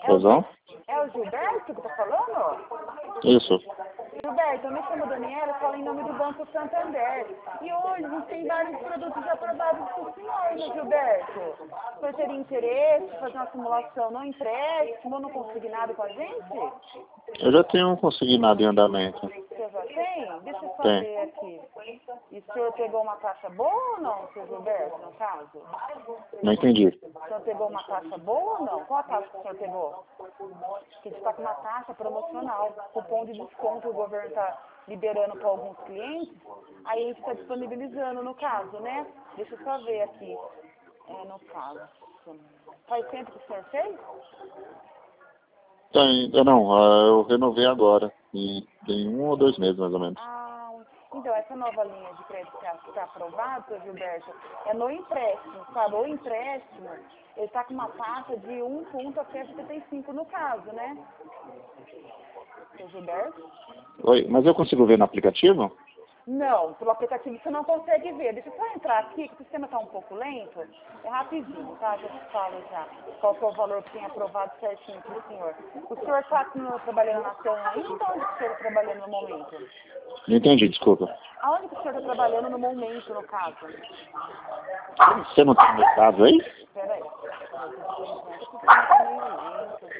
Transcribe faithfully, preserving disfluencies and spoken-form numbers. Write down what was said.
É o, Pois é o Gilberto que tá falando? Isso. Gilberto, eu me chamo Daniela, eu falo em nome do Banco Santander. E hoje a gente tem vários produtos aprovados por senhor, né, Gilberto? O senhor teria interesse em fazer uma simulação no empréstimo, no consignado com a gente? Eu já tenho um consignado em andamento. Você já tem? Deixa eu só Tem. ver aqui. E o senhor pegou uma taxa boa ou não, seu Gilberto, no caso? Não entendi. O senhor pegou uma taxa boa ou não? Qual a taxa que o senhor pegou? Que a gente está com uma taxa promocional, cupom de desconto que o governo está liberando para alguns clientes, aí a gente está disponibilizando no caso, né? Deixa eu só ver aqui. É, no caso. Faz tempo que o senhor fez? Tem, eu não, ah, eu renovei agora. E tem um ou dois meses mais ou menos. Ah, então essa nova linha de crédito que está aprovada, seu Gilberto, é no empréstimo, sabe? O empréstimo, ele está com uma taxa de um ponto até setenta e cinco no caso, né? Seu Gilberto? Oi, mas eu consigo ver no aplicativo? Não, pelo aplicativo você não consegue ver. Deixa eu só entrar aqui, que o sistema está um pouco lento. É rapidinho, tá? Já te falo já. Qual que é o valor que tem aprovado certinho para o senhor. O senhor está trabalhando na T E M ainda? Onde que o senhor está trabalhando no momento? Não entendi, desculpa. Aonde que o senhor está trabalhando no momento, no caso? Você não tem mercado aí? Espera aí. O sistema está meio lento.